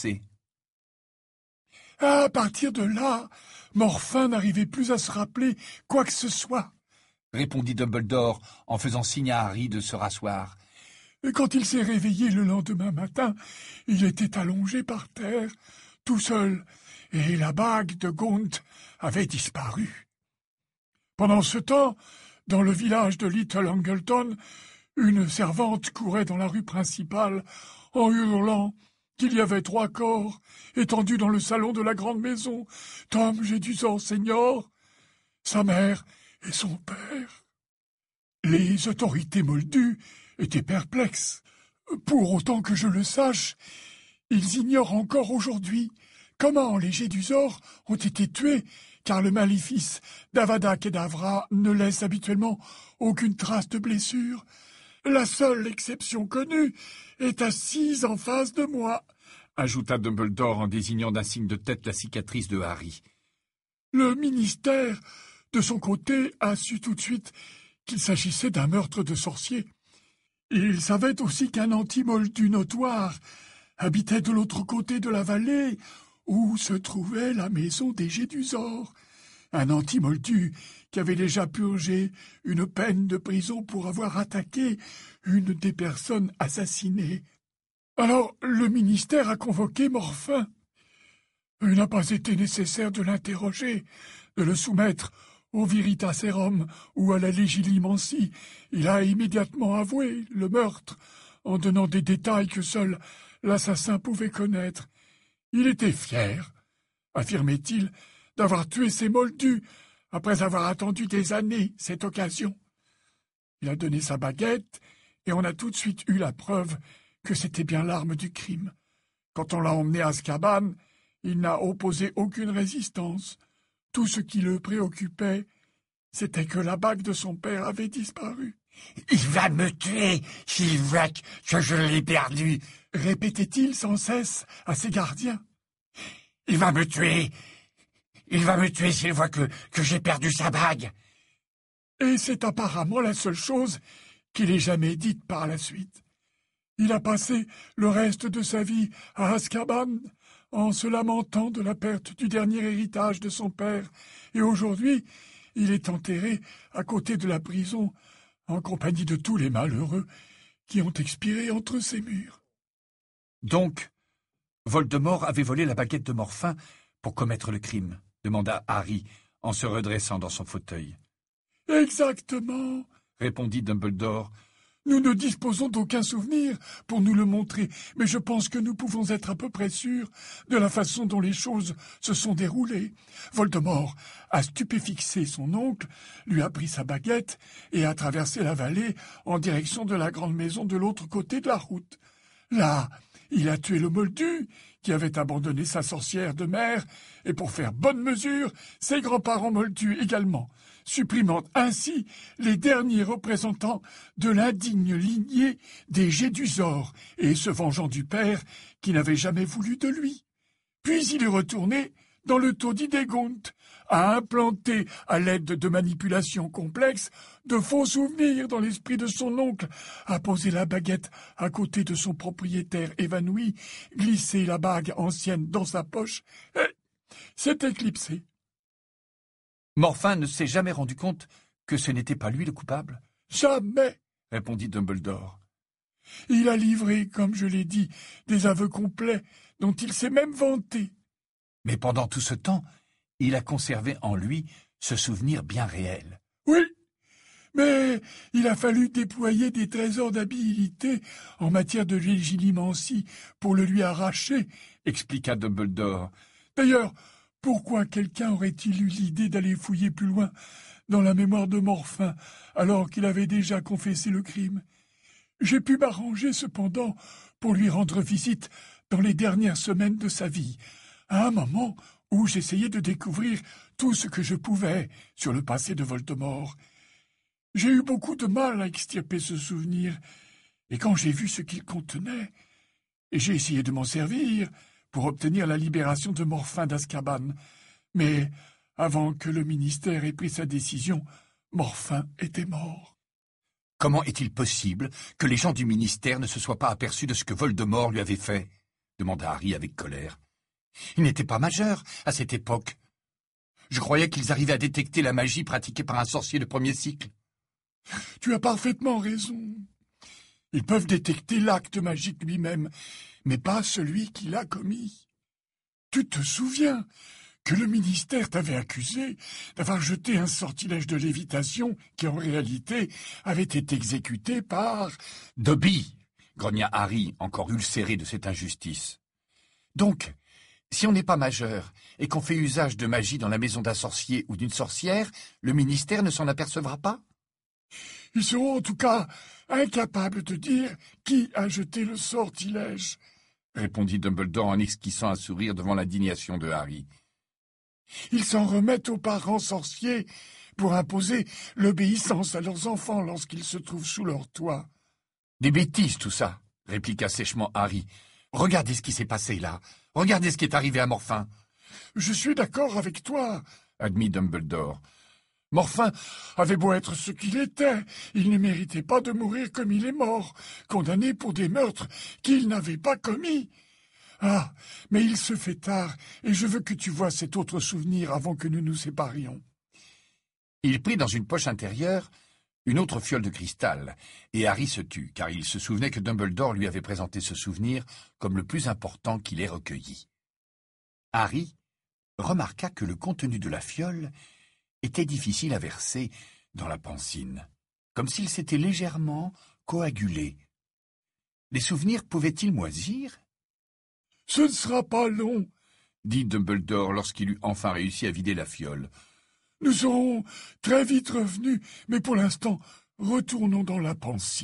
À partir de là, Morphin n'arrivait plus à se rappeler quoi que ce soit, répondit Dumbledore en faisant signe à Harry de se rasseoir. Et quand il s'est réveillé le lendemain matin, il était allongé par terre, tout seul, et la bague de Gaunt avait disparu. Pendant ce temps, dans le village de Little Angleton, une servante courait dans la rue principale en hurlant qu'il y avait 3 corps étendus dans le salon de la grande maison, Tom Gédusor Senior, sa mère et son père. Les autorités moldues étaient perplexes. Pour autant que je le sache, ils ignorent encore aujourd'hui comment les Gédusor ont été tués, car le maléfice d'Avada Kedavra ne laisse habituellement aucune trace de blessure. La seule exception connue est assise en face de moi, ajouta Dumbledore en désignant d'un signe de tête la cicatrice de Harry. Le ministère, de son côté, a su tout de suite qu'il s'agissait d'un meurtre de sorcier. Il savait aussi qu'un anti-moldu notoire habitait de l'autre côté de la vallée, où se trouvait la maison des Gédusor. Un anti-moldu qui avait déjà purgé une peine de prison pour avoir attaqué une des personnes assassinées. Alors le ministère a convoqué Morphin. Il n'a pas été nécessaire de l'interroger, de le soumettre au Veritaserum ou à la légilimencie. Il a immédiatement avoué le meurtre, en donnant des détails que seul l'assassin pouvait connaître. Il était fier, affirmait-il, d'avoir tué ces moldus, après avoir attendu des années cette occasion. Il a donné sa baguette, et on a tout de suite eu la preuve que c'était bien l'arme du crime. Quand on l'a emmené à Azkaban, il n'a opposé aucune résistance. Tout ce qui le préoccupait, c'était que la bague de son père avait disparu. « Il va me tuer s'il voit que je l'ai perdue !» répétait-il sans cesse à ses gardiens. « Il va me tuer s'il voit que j'ai perdu sa bague !» Et c'est apparemment la seule chose qu'il ait jamais dite par la suite. Il a passé le reste de sa vie à Azkaban, en se lamentant de la perte du dernier héritage de son père, et aujourd'hui, il est enterré à côté de la prison, en compagnie de tous les malheureux qui ont expiré entre ses murs. Donc, Voldemort avait volé la baguette de Morphin pour commettre le crime, demanda Harry, en se redressant dans son fauteuil. « Exactement, » répondit Dumbledore. « Nous ne disposons d'aucun souvenir pour nous le montrer, mais je pense que nous pouvons être à peu près sûrs de la façon dont les choses se sont déroulées. Voldemort a stupéfixé son oncle, lui a pris sa baguette et a traversé la vallée en direction de la grande maison de l'autre côté de la route. Là, il a tué le moldu, qui avait abandonné sa sorcière de mère, et pour faire bonne mesure, ses grands-parents moldus également, supprimant ainsi les derniers représentants de l'indigne lignée des Gédusors, et se vengeant du père qui n'avait jamais voulu de lui. Puis il est retourné dans le taudis des Gaunt, a implanté, à l'aide de manipulations complexes, de faux souvenirs dans l'esprit de son oncle, a posé la baguette à côté de son propriétaire évanoui, glissé la bague ancienne dans sa poche, et s'est éclipsé. Morphin ne s'est jamais rendu compte que ce n'était pas lui le coupable? Jamais, répondit Dumbledore. Il a livré, comme je l'ai dit, des aveux complets, dont il s'est même vanté. Mais pendant tout ce temps, il a conservé en lui ce souvenir bien réel. Oui, mais il a fallu déployer des trésors d'habilité en matière de légilimencie pour le lui arracher, expliqua Dumbledore. D'ailleurs, pourquoi quelqu'un aurait-il eu l'idée d'aller fouiller plus loin dans la mémoire de Morphin, alors qu'il avait déjà confessé le crime? J'ai pu m'arranger cependant pour lui rendre visite dans les dernières semaines de sa vie, à un moment où j'essayais de découvrir tout ce que je pouvais sur le passé de Voldemort. J'ai eu beaucoup de mal à extirper ce souvenir, et quand j'ai vu ce qu'il contenait, j'ai essayé de m'en servir pour obtenir la libération de Morphin d'Azkaban. Mais avant que le ministère ait pris sa décision, Morphin était mort. Comment est-il possible que les gens du ministère ne se soient pas aperçus de ce que Voldemort lui avait fait? Demanda Harry avec colère. Il n'était pas majeur à cette époque. Je croyais qu'ils arrivaient à détecter la magie pratiquée par un sorcier de premier cycle. Tu as parfaitement raison. Ils peuvent détecter l'acte magique lui-même, mais pas celui qui l'a commis. Tu te souviens que le ministère t'avait accusé d'avoir jeté un sortilège de lévitation qui, en réalité, avait été exécuté par... Dobby, grogna Harry, encore ulcéré de cette injustice. Donc, si on n'est pas majeur et qu'on fait usage de magie dans la maison d'un sorcier ou d'une sorcière, le ministère ne s'en apercevra pas? Ils seront en tout cas incapables de dire qui a jeté le sortilège, répondit Dumbledore en esquissant un sourire devant l'indignation de Harry. Ils s'en remettent aux parents sorciers pour imposer l'obéissance à leurs enfants lorsqu'ils se trouvent sous leur toit. Des bêtises, tout ça, répliqua sèchement Harry. Regardez ce qui s'est passé là. Regardez ce qui est arrivé à Morphin. Je suis d'accord avec toi, admit Dumbledore. Morphin avait beau être ce qu'il était, il ne méritait pas de mourir comme il est mort, condamné pour des meurtres qu'il n'avait pas commis. Ah, mais il se fait tard, et je veux que tu vois cet autre souvenir avant que nous nous séparions. Il prit dans une poche intérieure une autre fiole de cristal, et Harry se tut, car il se souvenait que Dumbledore lui avait présenté ce souvenir comme le plus important qu'il ait recueilli. Harry remarqua que le contenu de la fiole était difficile à verser dans la pansine, comme s'il s'était légèrement coagulé. Les souvenirs pouvaient-ils moisir? « Ce ne sera pas long, » dit Dumbledore lorsqu'il eut enfin réussi à vider la fiole. « Nous serons très vite revenus, mais pour l'instant, retournons dans la pansine. »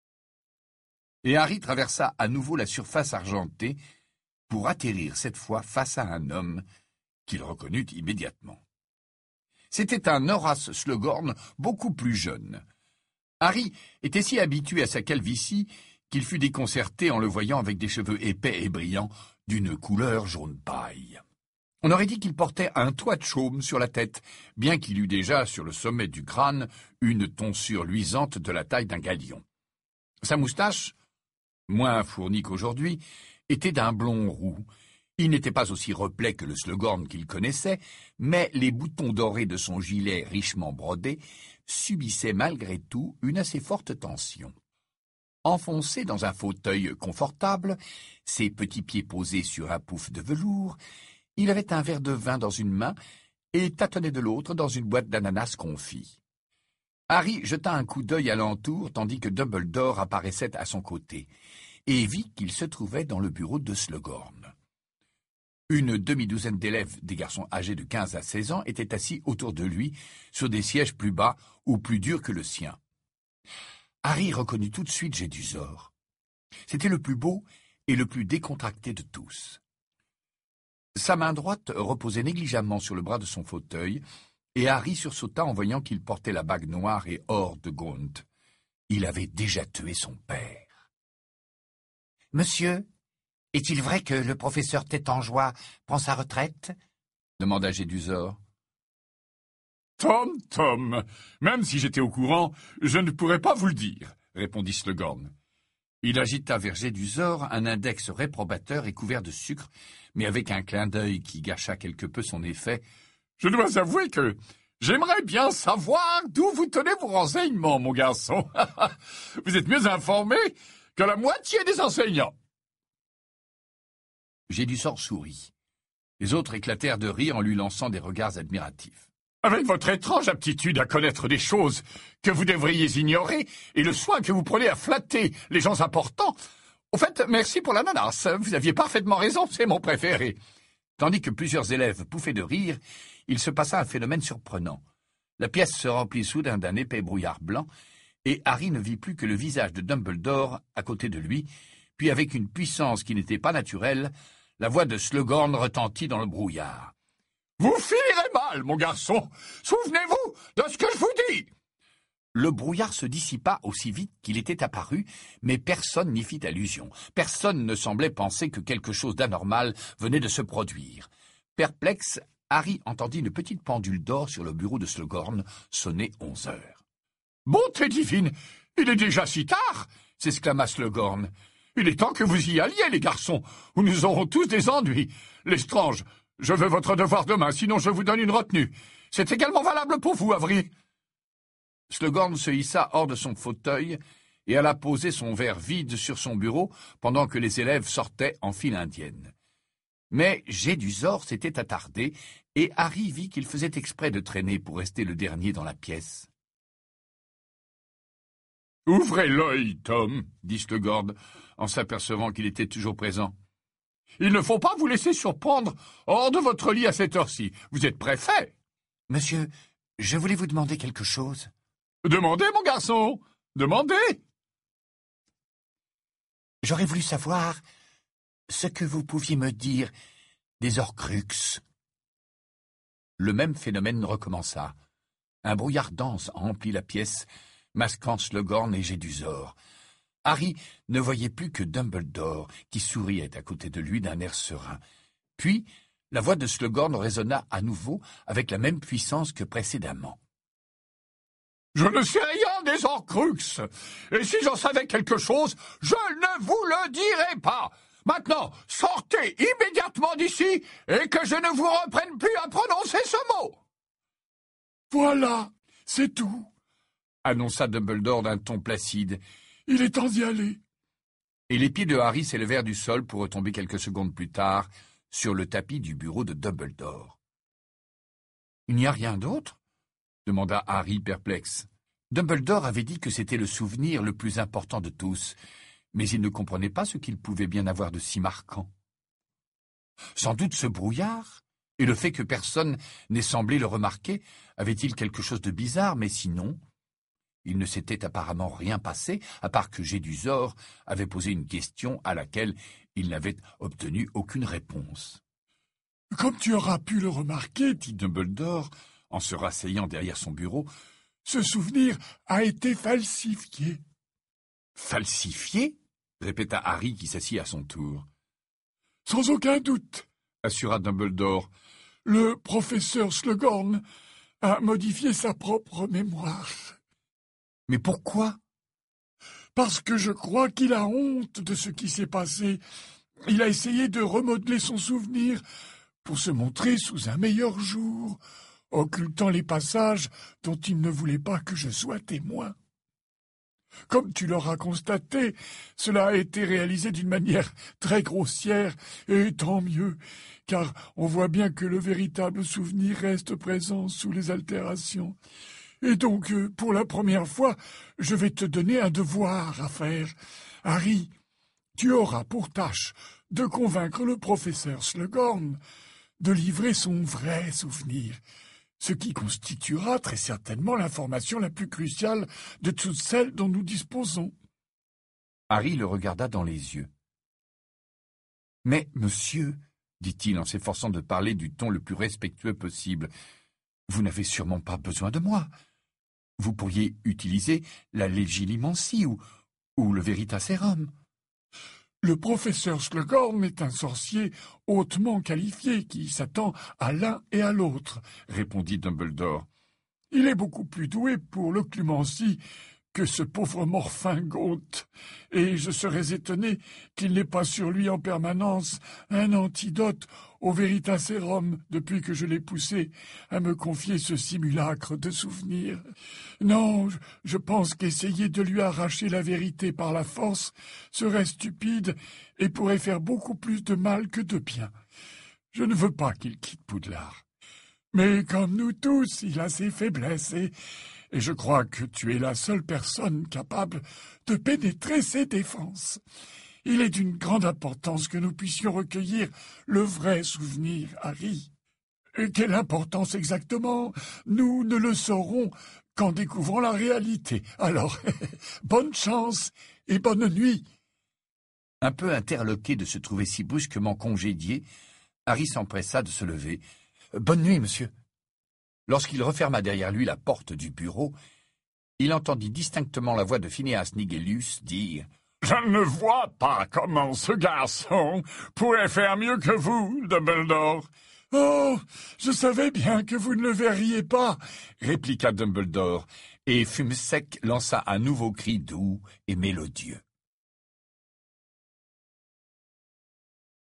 Et Harry traversa à nouveau la surface argentée pour atterrir cette fois face à un homme qu'il reconnut immédiatement. C'était un Horace Slughorn beaucoup plus jeune. Harry était si habitué à sa calvitie qu'il fut déconcerté en le voyant avec des cheveux épais et brillants d'une couleur jaune paille. On aurait dit qu'il portait un toit de chaume sur la tête, bien qu'il eût déjà sur le sommet du crâne une tonsure luisante de la taille d'un galion. Sa moustache, moins fournie qu'aujourd'hui, était d'un blond roux. Il n'était pas aussi replet que le Slughorn qu'il connaissait, mais les boutons dorés de son gilet richement brodé subissaient malgré tout une assez forte tension. Enfoncé dans un fauteuil confortable, ses petits pieds posés sur un pouf de velours, il avait un verre de vin dans une main et tâtonnait de l'autre dans une boîte d'ananas confit. Harry jeta un coup d'œil alentour tandis que Dumbledore apparaissait à son côté, et vit qu'il se trouvait dans le bureau de Slughorn. Une demi-douzaine d'élèves, des garçons âgés de 15 à 16 ans, étaient assis autour de lui, sur des sièges plus bas ou plus durs que le sien. Harry reconnut tout de suite Jedusor. C'était le plus beau et le plus décontracté de tous. Sa main droite reposait négligemment sur le bras de son fauteuil, et Harry sursauta en voyant qu'il portait la bague noire et or de Gaunt. Il avait déjà tué son père. « Monsieur, est-il vrai que le professeur Tétangeois prend sa retraite ?» demanda Jedusor. « Tom, même si j'étais au courant, je ne pourrais pas vous le dire, » répondit Slughorn. Il agita vers Jedusor un index réprobateur et couvert de sucre, mais avec un clin d'œil qui gâcha quelque peu son effet. « Je dois avouer que j'aimerais bien savoir d'où vous tenez vos renseignements, mon garçon. Vous êtes mieux informé que la moitié des enseignants. » Jedusor sourit. Les autres éclatèrent de rire en lui lançant des regards admiratifs. « Avec votre étrange aptitude à connaître des choses que vous devriez ignorer et le soin que vous prenez à flatter les gens importants, au fait, merci pour l'ananas, vous aviez parfaitement raison, c'est mon préféré. » Tandis que plusieurs élèves pouffaient de rire, il se passa un phénomène surprenant. La pièce se remplit soudain d'un épais brouillard blanc, et Harry ne vit plus que le visage de Dumbledore à côté de lui, puis avec une puissance qui n'était pas naturelle, la voix de Slughorn retentit dans le brouillard. « Vous finirez mal, mon garçon. Souvenez-vous de ce que je vous dis. » Le brouillard se dissipa aussi vite qu'il était apparu, mais personne n'y fit allusion. Personne ne semblait penser que quelque chose d'anormal venait de se produire. Perplexe, Harry entendit une petite pendule d'or sur le bureau de Slughorn sonner 11 heures. « Bonté divine, il est déjà si tard !» s'exclama Slughorn. « Il est temps que vous y alliez, les garçons, ou nous aurons tous des ennuis. Lestrange, je veux votre devoir demain, sinon je vous donne une retenue. C'est également valable pour vous, Avery. » Slughorn se hissa hors de son fauteuil et alla poser son verre vide sur son bureau pendant que les élèves sortaient en file indienne. Mais Jedusor s'était attardé et Harry vit qu'il faisait exprès de traîner pour rester le dernier dans la pièce. « Ouvrez l'œil, Tom, » dit Slughorn, en s'apercevant qu'il était toujours présent. « Il ne faut pas vous laisser surprendre hors de votre lit à cette heure-ci. Vous êtes préfet. »« Monsieur, je voulais vous demander quelque chose. »« Demandez, mon garçon, demandez. » J'aurais voulu savoir ce que vous pouviez me dire des Horcruxes. » Le même phénomène recommença. Un brouillard dense emplit la pièce, masquant Slughorn et Jedusor. Harry ne voyait plus que Dumbledore, qui souriait à côté de lui d'un air serein. Puis, la voix de Slughorn résonna à nouveau avec la même puissance que précédemment. « Je ne sais rien des Horcruxes, et si j'en savais quelque chose, je ne vous le dirai pas. Maintenant, sortez immédiatement d'ici, et que je ne vous reprenne plus à prononcer ce mot. »« Voilà, c'est tout, » annonça Dumbledore d'un ton placide. « Il est temps d'y aller. » Et les pieds de Harry s'élevèrent du sol pour retomber quelques secondes plus tard sur le tapis du bureau de Dumbledore. « Il n'y a rien d'autre ?» demanda Harry perplexe. Dumbledore avait dit que c'était le souvenir le plus important de tous, mais il ne comprenait pas ce qu'il pouvait bien avoir de si marquant. Sans doute ce brouillard, et le fait que personne n'ait semblé le remarquer, avait-il quelque chose de bizarre, mais sinon, il ne s'était apparemment rien passé, à part que Gédusor avait posé une question à laquelle il n'avait obtenu aucune réponse. « Comme tu auras pu le remarquer, dit Dumbledore, en se rasseyant derrière son bureau, ce souvenir a été falsifié. »« Falsifié ?» répéta Harry qui s'assit à son tour. « Sans aucun doute, » assura Dumbledore. « Le professeur Slughorn a modifié sa propre mémoire. »« Mais pourquoi ?»« Parce que je crois qu'il a honte de ce qui s'est passé. Il a essayé de remodeler son souvenir pour se montrer sous un meilleur jour, occultant les passages dont il ne voulait pas que je sois témoin. Comme tu l'auras constaté, cela a été réalisé d'une manière très grossière, et tant mieux, car on voit bien que le véritable souvenir reste présent sous les altérations. Et donc, pour la première fois, je vais te donner un devoir à faire. Harry, tu auras pour tâche de convaincre le professeur Slughorn de livrer son vrai souvenir, ce qui constituera très certainement l'information la plus cruciale de toutes celles dont nous disposons. » Harry le regarda dans les yeux. « Mais, monsieur, dit-il en s'efforçant de parler du ton le plus respectueux possible, vous n'avez sûrement pas besoin de moi. Vous pourriez utiliser la légilimancie ou le Veritaserum. » Le professeur Slughorn est un sorcier hautement qualifié qui s'attend à l'un et à l'autre, répondit Dumbledore. Il est beaucoup plus doué pour l'occlumencie que ce pauvre Morphin Gaunt, et je serais étonné qu'il n'ait pas sur lui en permanence un antidote au Veritaserum depuis que je l'ai poussé à me confier ce simulacre de souvenir. Non, je pense qu'essayer de lui arracher la vérité par la force serait stupide et pourrait faire beaucoup plus de mal que de bien. Je ne veux pas qu'il quitte Poudlard. Mais comme nous tous, il a ses faiblesses et je crois que tu es la seule personne capable de pénétrer ses défenses. Il est d'une grande importance que nous puissions recueillir le vrai souvenir, Harry. Et quelle importance exactement? Nous ne le saurons qu'en découvrant la réalité. Alors, bonne chance et bonne nuit. Un peu interloqué de se trouver si brusquement congédié, Harry s'empressa de se lever. « Bonne nuit, monsieur. » Lorsqu'il referma derrière lui la porte du bureau, il entendit distinctement la voix de Phineas Nigellus dire « Je ne vois pas comment ce garçon pourrait faire mieux que vous, Dumbledore. »« Oh, je savais bien que vous ne le verriez pas, » répliqua Dumbledore, et Fumsec lança un nouveau cri doux et mélodieux.